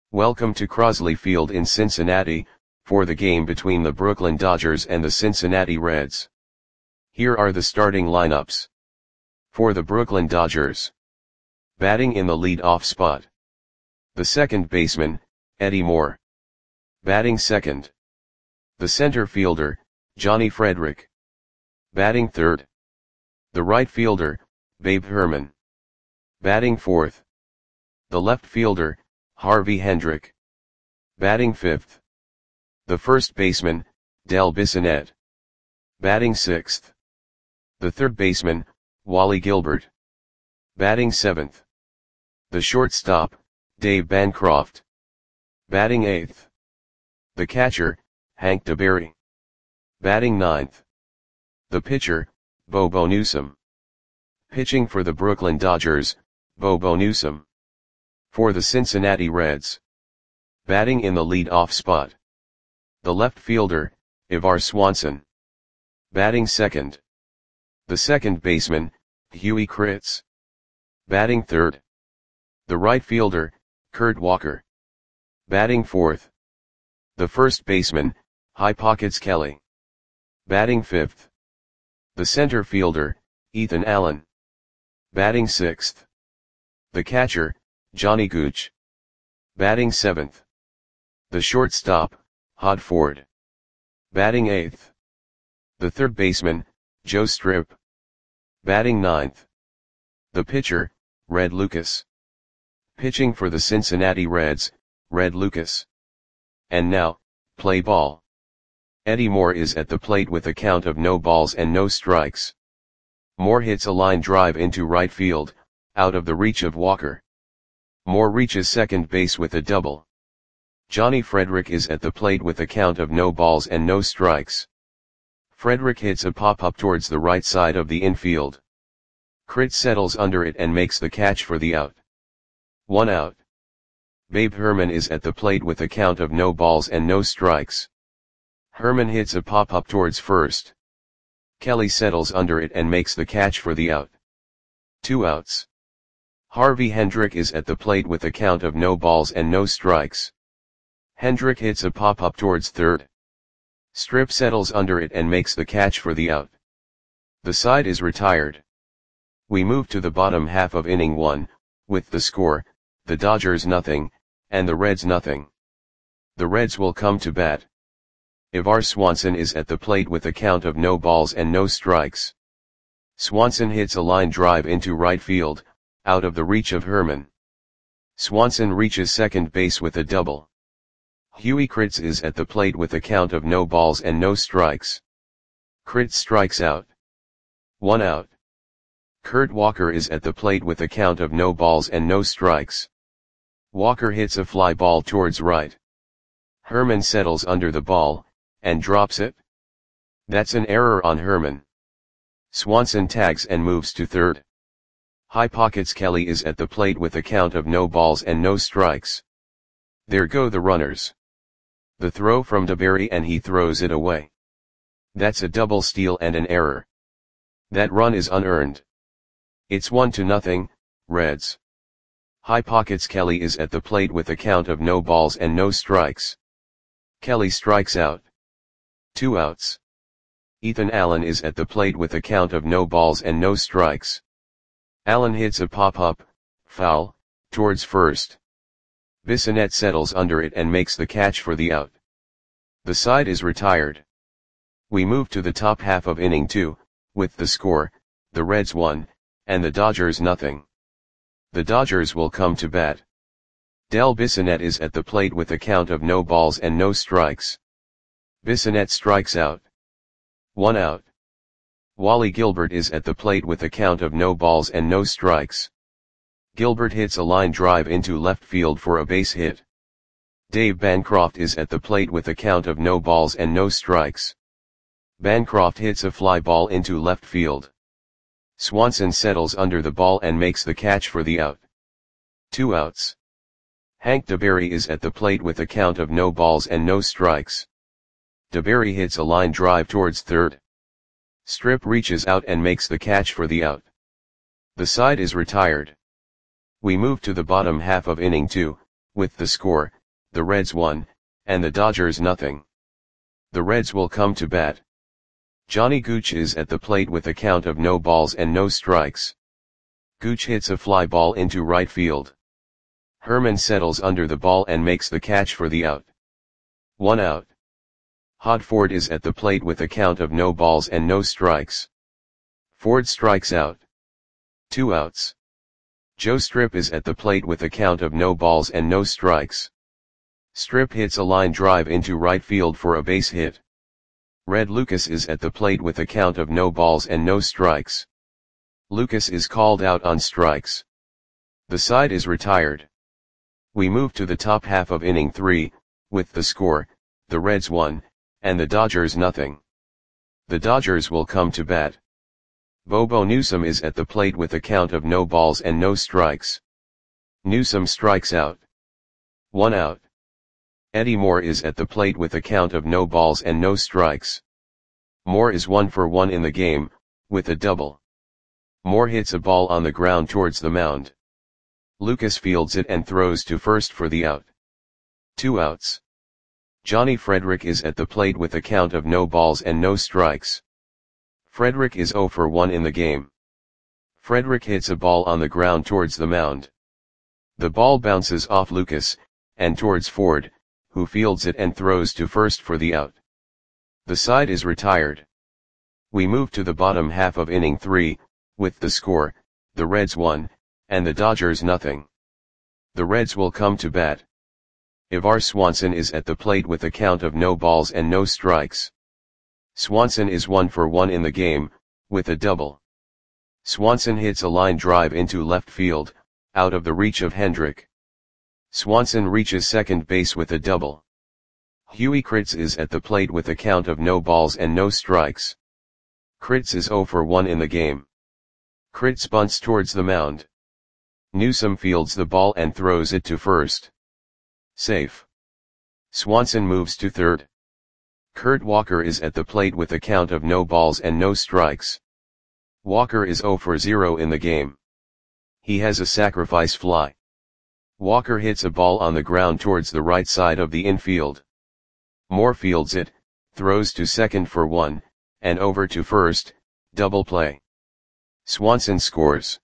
Welcome to Crosley Field in Cincinnati, for the game between the Brooklyn Dodgers and the Cincinnati Reds. Here are the starting lineups. For the Brooklyn Dodgers. Batting in the lead-off spot. The second baseman, Eddie Moore. Batting second. The center fielder, Johnny Frederick. Batting third. The right fielder, Babe Herman. Batting fourth. The left fielder, Harvey Hendrick. Batting fifth. The first baseman, Dell Bissonette. Batting sixth. The third baseman, Wally Gilbert. Batting seventh. The shortstop, Dave Bancroft. Batting eighth. The catcher, Hank DeBerry. Batting ninth. The pitcher, Bobo Newsom. Pitching for the Brooklyn Dodgers, Bobo Newsom. For the Cincinnati Reds. Batting in the lead-off spot. The left fielder, Ivar Swanson. Batting second. The second baseman, Huey Kritz. Batting third. The right fielder, Kurt Walker. Batting fourth. The first baseman, High Pockets Kelly. Batting fifth. The center fielder, Ethan Allen. Batting sixth. The catcher, Johnny Gooch. Batting seventh. The shortstop, Hod Ford. Batting eighth. The third baseman, Joe Strip. Batting ninth. The pitcher, Red Lucas. Pitching for the Cincinnati Reds, Red Lucas. And now, play ball. Eddie Moore is at the plate with a count of no balls and no strikes. Moore hits a line drive into right field, out of the reach of Walker. Moore reaches second base with a double. Johnny Frederick is at the plate with a count of no balls and no strikes. Frederick hits a pop-up towards the right side of the infield. Kritz settles under it and makes the catch for the out. 1 out. Babe Herman is at the plate with a count of no balls and no strikes. Herman hits a pop-up towards first. Kelly settles under it and makes the catch for the out. 2 outs. Harvey Hendrick is at the plate with a count of no balls and no strikes. Hendrick hits a pop-up towards third. Strip settles under it and makes the catch for the out. The side is retired. We move to the bottom half of inning 1, with the score, the Dodgers nothing, and the Reds nothing. The Reds will come to bat. Ivar Swanson is at the plate with a count of no balls and no strikes. Swanson hits a line drive into right field, out of the reach of Herman. Swanson reaches second base with a double. Huey Kritz is at the plate with a count of no balls and no strikes. Kritz strikes out. 1 out. Kurt Walker is at the plate with a count of no balls and no strikes. Walker hits a fly ball towards right. Herman settles under the ball, and drops it. That's an error on Herman. Swanson tags and moves to third. High Pockets Kelly is at the plate with a count of no balls and no strikes. There go the runners. The throw from DeBerry and he throws it away. That's a double steal and an error. That run is unearned. It's 1-0, Reds. High Pockets Kelly is at the plate with a count of no balls and no strikes. Kelly strikes out. 2 outs. Ethan Allen is at the plate with a count of no balls and no strikes. Allen hits a pop-up, foul, towards first. Bissonette settles under it and makes the catch for the out. The side is retired. We move to the top half of inning 2, with the score, the Reds 1, and the Dodgers nothing. The Dodgers will come to bat. Dell Bissonette is at the plate with a count of no balls and no strikes. Bissonette strikes out. 1 out. Wally Gilbert is at the plate with a count of no balls and no strikes. Gilbert hits a line drive into left field for a base hit. Dave Bancroft is at the plate with a count of no balls and no strikes. Bancroft hits a fly ball into left field. Swanson settles under the ball and makes the catch for the out. 2 outs. Hank DeBerry is at the plate with a count of no balls and no strikes. DeBerry hits a line drive towards third. Strip reaches out and makes the catch for the out. The side is retired. We move to the bottom half of inning 2, with the score, the Reds 1, and the Dodgers nothing. The Reds will come to bat. Johnny Gooch is at the plate with a count of no balls and no strikes. Gooch hits a fly ball into right field. Herman settles under the ball and makes the catch for the out. 1 out. Hod Ford is at the plate with a count of no balls and no strikes. Ford strikes out. 2 outs. Joe Strip is at the plate with a count of no balls and no strikes. Strip hits a line drive into right field for a base hit. Red Lucas is at the plate with a count of no balls and no strikes. Lucas is called out on strikes. The side is retired. We move to the top half of inning 3, with the score, the Reds 1, and the Dodgers nothing. The Dodgers will come to bat. Bobo Newsom is at the plate with a count of no balls and no strikes. Newsom strikes out. 1 out. Eddie Moore is at the plate with a count of no balls and no strikes. Moore is 1 for 1 in the game, with a double. Moore hits a ball on the ground towards the mound. Lucas fields it and throws to first for the out. 2 outs. Johnny Frederick is at the plate with a count of no balls and no strikes. Frederick is 0 for 1 in the game. Frederick hits a ball on the ground towards the mound. The ball bounces off Lucas, and towards Ford, who fields it and throws to first for the out. The side is retired. We move to the bottom half of inning 3, with the score, the Reds 1, and the Dodgers nothing. The Reds will come to bat. Ivar Swanson is at the plate with a count of no balls and no strikes. Swanson is 1 for 1 in the game, with a double. Swanson hits a line drive into left field, out of the reach of Hendrick. Swanson reaches second base with a double. Huey Kritz is at the plate with a count of no balls and no strikes. Kritz is 0 for 1 in the game. Kritz bunts towards the mound. Newsom fields the ball and throws it to first. Safe. Swanson moves to third. Kurt Walker is at the plate with a count of no balls and no strikes. Walker is 0 for 0 in the game. He has a sacrifice fly. Walker hits a ball on the ground towards the right side of the infield. Moore fields it, throws to second for 1, and over to first, double play. Swanson scores.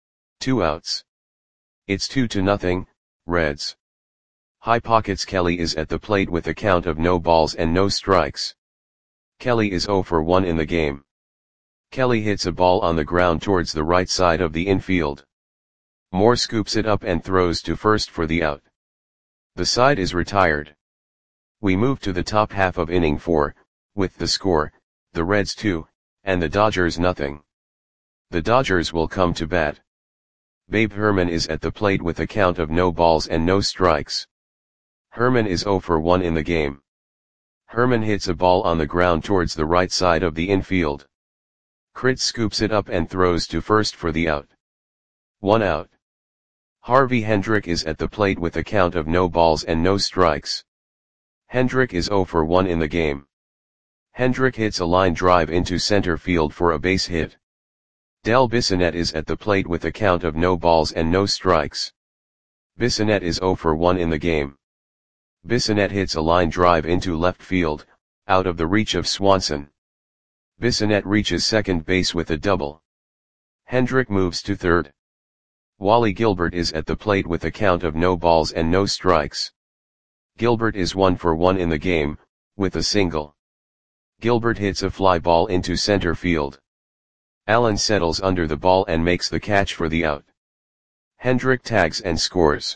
2 outs. It's 2-0, Reds. High Pockets Kelly is at the plate with a count of no balls and no strikes. Kelly is 0 for 1 in the game. Kelly hits a ball on the ground towards the right side of the infield. Moore scoops it up and throws to first for the out. The side is retired. We move to the top half of inning 4, with the score, the Reds 2, and the Dodgers nothing. The Dodgers will come to bat. Babe Herman is at the plate with a count of no balls and no strikes. Herman is 0 for 1 in the game. Herman hits a ball on the ground towards the right side of the infield. Kritz scoops it up and throws to first for the out. 1 out. Harvey Hendrick is at the plate with a count of no balls and no strikes. Hendrick is 0 for 1 in the game. Hendrick hits a line drive into center field for a base hit. Del Bissonette is at the plate with a count of no balls and no strikes. Bissonette is 0 for 1 in the game. Bissonette hits a line drive into left field, out of the reach of Swanson. Bissonette reaches second base with a double. Hendrick moves to third. Wally Gilbert is at the plate with a count of no balls and no strikes. Gilbert is 1 for 1 in the game, with a single. Gilbert hits a fly ball into center field. Allen settles under the ball and makes the catch for the out. Hendrick tags and scores.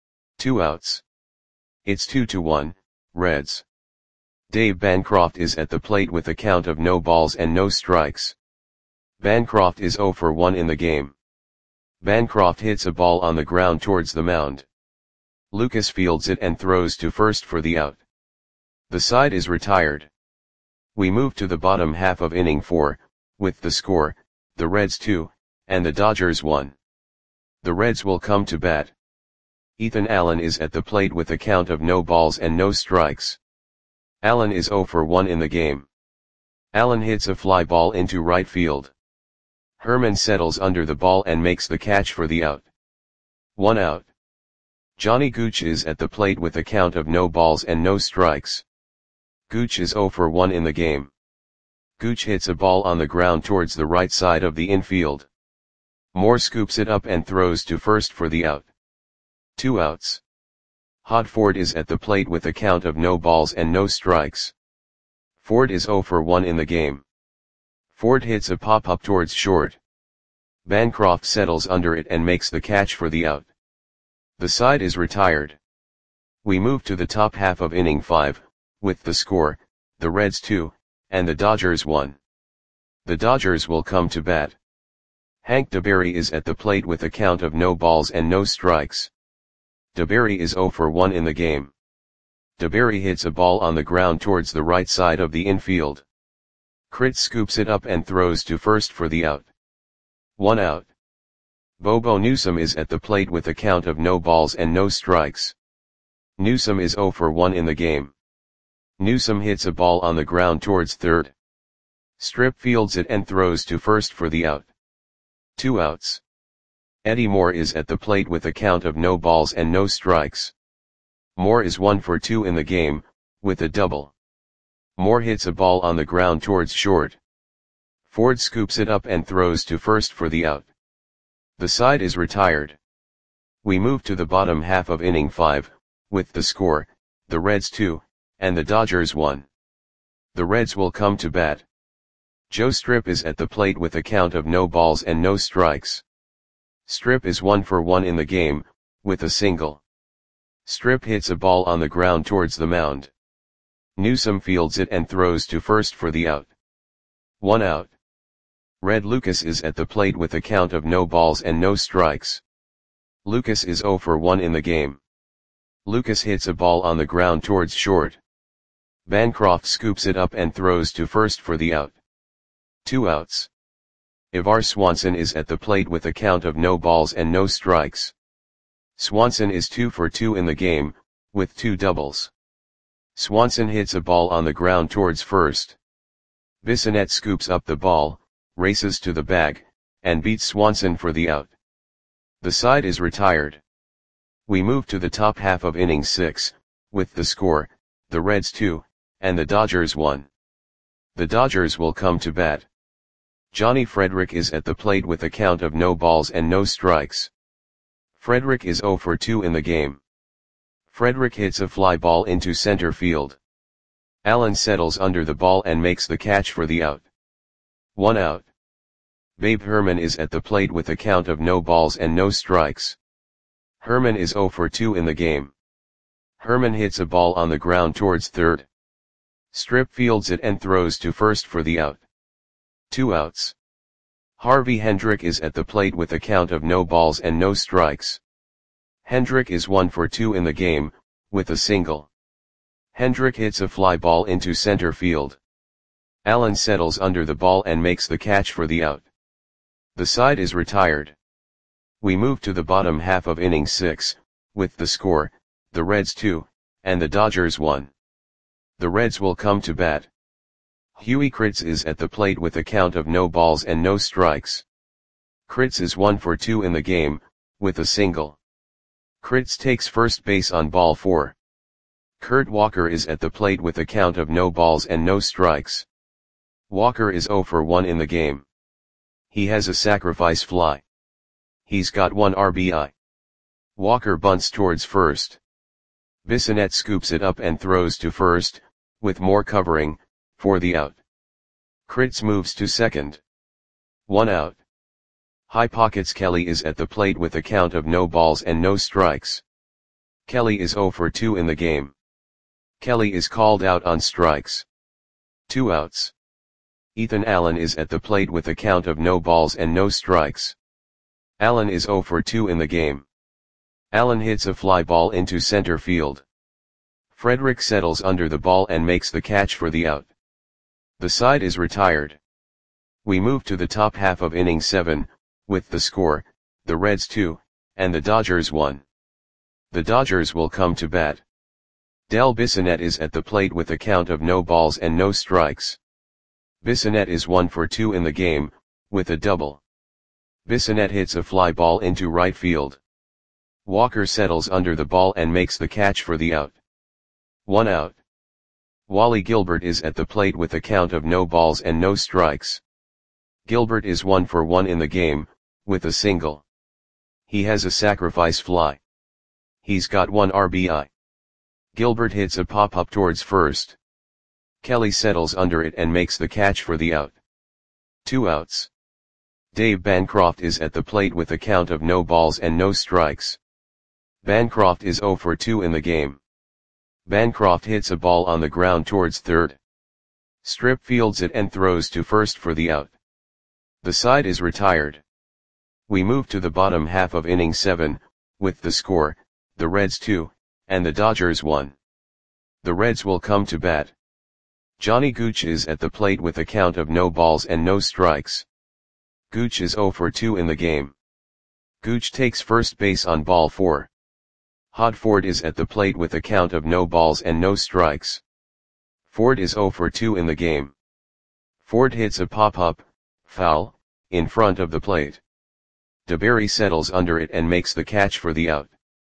2 outs. It's 2-1, Reds. Dave Bancroft is at the plate with a count of no balls and no strikes. Bancroft is 0 for 1 in the game. Bancroft hits a ball on the ground towards the mound. Lucas fields it and throws to first for the out. The side is retired. We move to the bottom half of inning 4, with the score, the Reds 2, and the Dodgers 1. The Reds will come to bat. Ethan Allen is at the plate with a count of no balls and no strikes. Allen is 0 for 1 in the game. Allen hits a fly ball into right field. Herman settles under the ball and makes the catch for the out. 1 out. Johnny Gooch is at the plate with a count of no balls and no strikes. Gooch is 0 for 1 in the game. Gooch hits a ball on the ground towards the right side of the infield. Moore scoops it up and throws to first for the out. 2 outs. Hodford is at the plate with a count of no balls and no strikes. Ford is 0 for 1 in the game. Ford hits a pop-up towards short. Bancroft settles under it and makes the catch for the out. The side is retired. We move to the top half of inning 5, with the score, the Reds 2, and the Dodgers 1. The Dodgers will come to bat. Hank DeBerry is at the plate with a count of no balls and no strikes. DeBerry is 0 for 1 in the game. DeBerry hits a ball on the ground towards the right side of the infield. Kritz scoops it up and throws to first for the out. 1 out. Bobo Newsom is at the plate with a count of no balls and no strikes. Newsom is 0 for 1 in the game. Newsom hits a ball on the ground towards third. Strip fields it and throws to first for the out. 2 outs. Eddie Moore is at the plate with a count of no balls and no strikes. Moore is 1 for 2 in the game, with a double. Moore hits a ball on the ground towards short. Ford scoops it up and throws to first for the out. The side is retired. We move to the bottom half of inning 5, with the score, the Reds 2, and the Dodgers 1. The Reds will come to bat. Joe Strip is at the plate with a count of no balls and no strikes. Strip is 1 for 1 in the game, with a single. Strip hits a ball on the ground towards the mound. Newsom fields it and throws to first for the out. 1 out. Red Lucas is at the plate with a count of no balls and no strikes. Lucas is 0 for 1 in the game. Lucas hits a ball on the ground towards short. Bancroft scoops it up and throws to first for the out. 2 outs. Ivar Swanson is at the plate with a count of no balls and no strikes. Swanson is 2 for 2 in the game, with 2 doubles. Swanson hits a ball on the ground towards first. Bissonette scoops up the ball, races to the bag, and beats Swanson for the out. The side is retired. We move to the top half of inning 6, with the score, the Reds 2, and the Dodgers 1. The Dodgers will come to bat. Johnny Frederick is at the plate with a count of no balls and no strikes. Frederick is 0 for 2 in the game. Frederick hits a fly ball into center field. Allen settles under the ball and makes the catch for the out. 1 out. Babe Herman is at the plate with a count of no balls and no strikes. Herman is 0 for 2 in the game. Herman hits a ball on the ground towards third. Strip fields it and throws to first for the out. 2 outs. Harvey Hendrick is at the plate with a count of no balls and no strikes. Hendrick is 1 for 2 in the game, with a single. Hendrick hits a fly ball into center field. Allen settles under the ball and makes the catch for the out. The side is retired. We move to the bottom half of inning 6, with the score, the Reds 2, and the Dodgers 1. The Reds will come to bat. Huey Kritz is at the plate with a count of no balls and no strikes. Kritz is 1 for 2 in the game, with a single. Kritz takes first base on ball 4. Kurt Walker is at the plate with a count of no balls and no strikes. Walker is 0 for 1 in the game. He has a sacrifice fly. He's got 1 RBI. Walker bunts towards first. Bissonette scoops it up and throws to first, with Moore covering, for the out. Kritz moves to second. 1 out. High Pockets Kelly is at the plate with a count of no balls and no strikes. Kelly is 0 for 2 in the game. Kelly is called out on strikes. 2 outs. Ethan Allen is at the plate with a count of no balls and no strikes. Allen is 0 for 2 in the game. Allen hits a fly ball into center field. Frederick settles under the ball and makes the catch for the out. The side is retired. We move to the top half of inning 7, with the score, the Reds 2, and the Dodgers 1. The Dodgers will come to bat. Del Bissonette is at the plate with a count of no balls and no strikes. Bissonette is 1 for 2 in the game, with a double. Bissonette hits a fly ball into right field. Walker settles under the ball and makes the catch for the out. 1 out. Wally Gilbert is at the plate with a count of no balls and no strikes. Gilbert is 1 for 1 in the game, with a single. He has a sacrifice fly. He's got 1 RBI. Gilbert hits a pop-up towards first. Kelly settles under it and makes the catch for the out. 2 outs. Dave Bancroft is at the plate with a count of no balls and no strikes. Bancroft is 0 for 2 in the game. Bancroft hits a ball on the ground towards third. Strip fields it and throws to first for the out. The side is retired. We move to the bottom half of inning 7, with the score, the Reds 2, and the Dodgers 1. The Reds will come to bat. Johnny Gooch is at the plate with a count of no balls and no strikes. Gooch is 0 for 2 in the game. Gooch takes first base on ball 4. Hod Ford is at the plate with a count of no balls and no strikes. Ford is 0 for 2 in the game. Ford hits a pop-up, foul, in front of the plate. DeBerry settles under it and makes the catch for the out.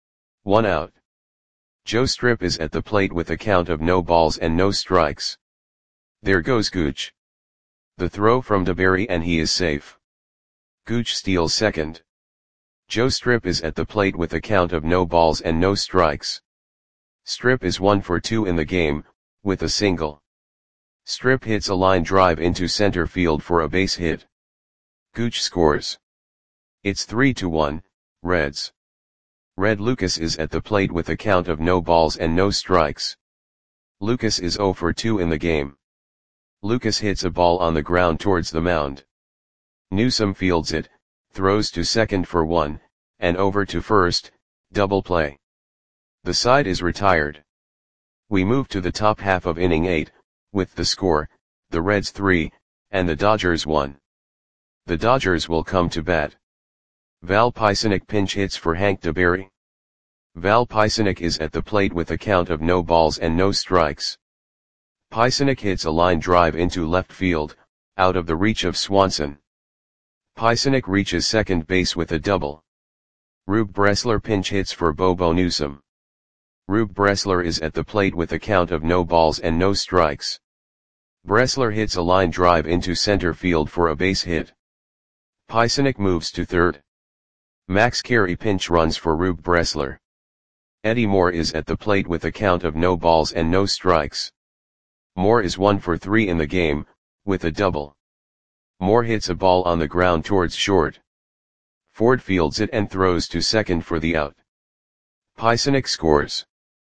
1 out. Joe Strip is at the plate with a count of no balls and no strikes. There goes Gooch. The throw from DeBerry and he is safe. Gooch steals second. Joe Strip is at the plate with a count of no balls and no strikes. Strip is 1 for 2 in the game, with a single. Strip hits a line drive into center field for a base hit. Gooch scores. It's 3-1, Reds. Red Lucas is at the plate with a count of no balls and no strikes. Lucas is 0 for 2 in the game. Lucas hits a ball on the ground towards the mound. Newsom fields it, throws to second for 1, and over to first, double play. The side is retired. We move to the top half of inning 8, with the score, the Reds 3, and the Dodgers 1. The Dodgers will come to bat. Val Pisanic pinch hits for Hank DeBerry. Val Pisanic is at the plate with a count of no balls and no strikes. Pisanic hits a line drive into left field, out of the reach of Swanson. Pisanic reaches second base with a double. Rube Bressler pinch hits for Bobo Newsom. Rube Bressler is at the plate with a count of no balls and no strikes. Bressler hits a line drive into center field for a base hit. Pisanic moves to third. Max Carey pinch runs for Rube Bressler. Eddie Moore is at the plate with a count of no balls and no strikes. Moore is 1 for 3 in the game, with a double. Moore hits a ball on the ground towards short. Ford fields it and throws to second for the out. Pisanic scores.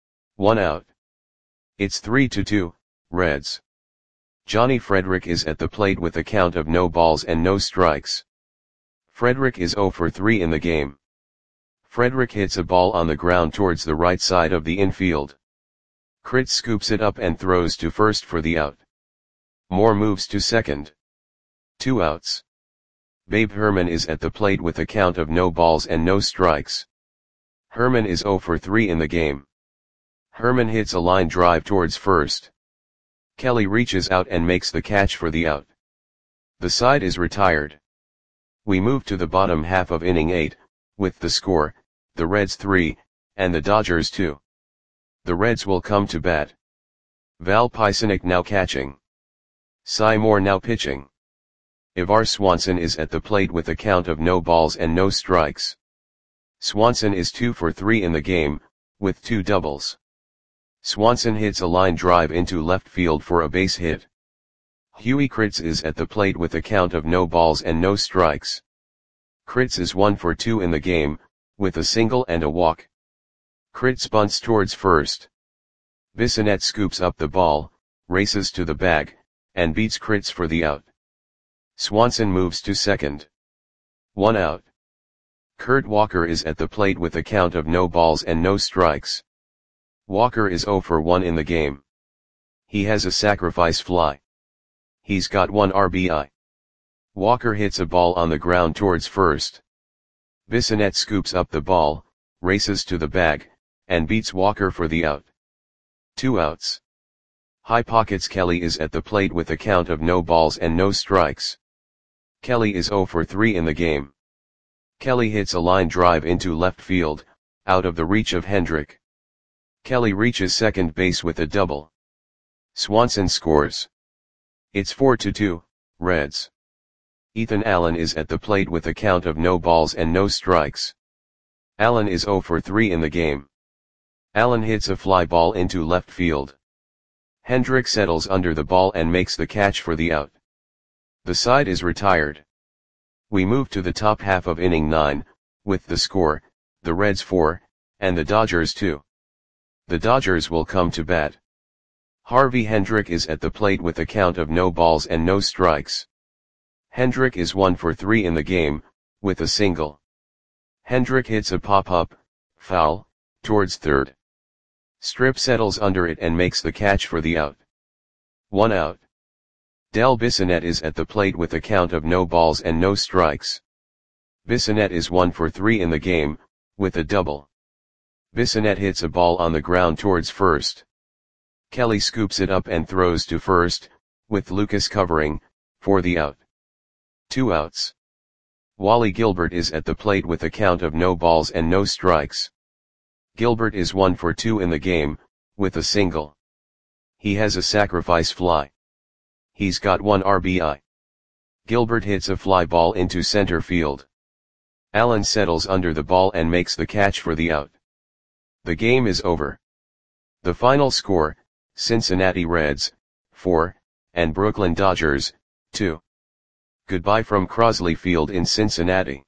1 out. It's 3-2, Reds. Johnny Frederick is at the plate with a count of no balls and no strikes. Frederick is 0 for 3 in the game. Frederick hits a ball on the ground towards the right side of the infield. Critz scoops it up and throws to first for the out. Moore moves to second. 2 outs. Babe Herman is at the plate with a count of no balls and no strikes. Herman is 0 for 3 in the game. Herman hits a line drive towards first. Kelly reaches out and makes the catch for the out. The side is retired. We move to the bottom half of inning 8, with the score, the Reds 3, and the Dodgers 2. The Reds will come to bat. Val Pisanic now catching. Cy Moore now pitching. Ivar Swanson is at the plate with a count of no balls and no strikes. Swanson is 2 for 3 in the game, with 2 doubles. Swanson hits a line drive into left field for a base hit. Huey Critz is at the plate with a count of no balls and no strikes. Critz is 1 for 2 in the game, with a single and a walk. Critz bunts towards first. Bissonette scoops up the ball, races to the bag, and beats Critz for the out. Swanson moves to second. 1 out. Kurt Walker is at the plate with a count of no balls and no strikes. Walker is 0 for 1 in the game. He has a sacrifice fly. He's got 1 RBI. Walker hits a ball on the ground towards first. Bissonette scoops up the ball, races to the bag, and beats Walker for the out. 2 outs. High Pockets Kelly is at the plate with a count of no balls and no strikes. Kelly is 0 for 3 in the game. Kelly hits a line drive into left field, out of the reach of Hendrick. Kelly reaches second base with a double. Swanson scores. It's 4-2, Reds. Ethan Allen is at the plate with a count of no balls and no strikes. Allen is 0 for 3 in the game. Allen hits a fly ball into left field. Hendrick settles under the ball and makes the catch for the out. The side is retired. We move to the top half of inning 9, with the score, the Reds 4, and the Dodgers 2. The Dodgers will come to bat. Harvey Hendrick is at the plate with a count of no balls and no strikes. Hendrick is 1 for 3 in the game, with a single. Hendrick hits a pop-up, foul, towards third. Strip settles under it and makes the catch for the out. 1 out. Del Bissonette is at the plate with a count of no balls and no strikes. Bissonette is 1 for 3 in the game, with a double. Bissonette hits a ball on the ground towards first. Kelly scoops it up and throws to first, with Lucas covering, for the out. 2 outs. Wally Gilbert is at the plate with a count of no balls and no strikes. Gilbert is 1 for 2 in the game, with a single. He has a sacrifice fly. He's got 1 RBI. Gilbert hits a fly ball into center field. Allen settles under the ball and makes the catch for the out. The game is over. The final score, Cincinnati Reds, 4, and Brooklyn Dodgers, 2. Goodbye from Crosley Field in Cincinnati.